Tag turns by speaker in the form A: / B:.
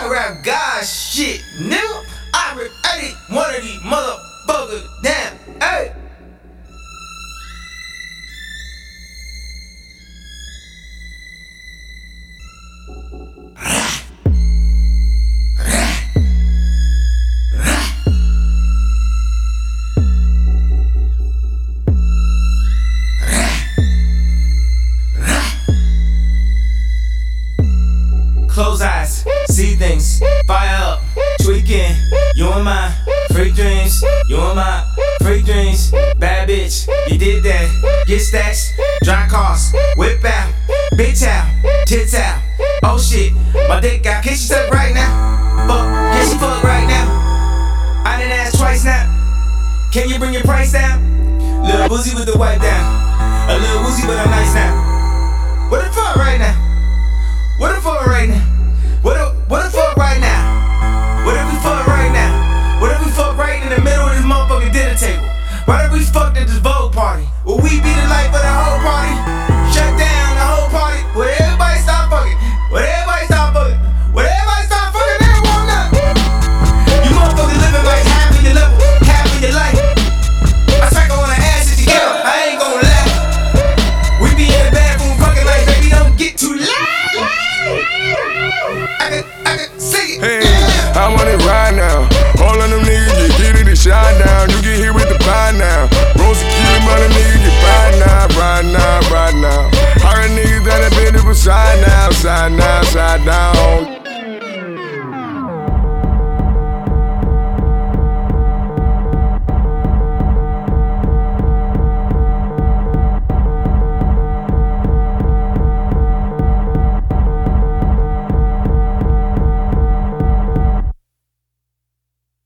A: rap God shit, nigga. I rip 81 of these motherfuckers down. Hey. Close eyes, see things, fire up, tweaking. You and my freak dreams, you and my freak dreams. Bad bitch, you did that. Get stacks, drive cars, whip out, bitch out, tits out. Oh shit, my dick out. Can she suck right now? Fuck, can she fuck right now? I done asked twice now. Can you bring your price down? Little Boozy with the wipe down. A little woozy, but I'm nice now. What the fuck right now? What the fuck right now? What the fuck right now? What if we fuck right now? What if we fuck right in the middle of this motherfucking dinner table? What if we fucked at this Vogue party? Will we be the life of the whole party? Shut down the whole party? Will everybody stop fucking? Will everybody stop fucking? Will everybody stop fucking? They don't want nothing. You motherfuckers living like half of your level, half of your life. I smack on the ass if you get up, I ain't gon' lie. We be in the bathroom fucking like, baby, don't get too loud. I can see it.
B: Hey, I want it right now. All of them niggas get it and shine down. You get hit with the pie now. Roll some key money, niggas get right now, right now, right now. All the niggas that have been to side now, side now, side down.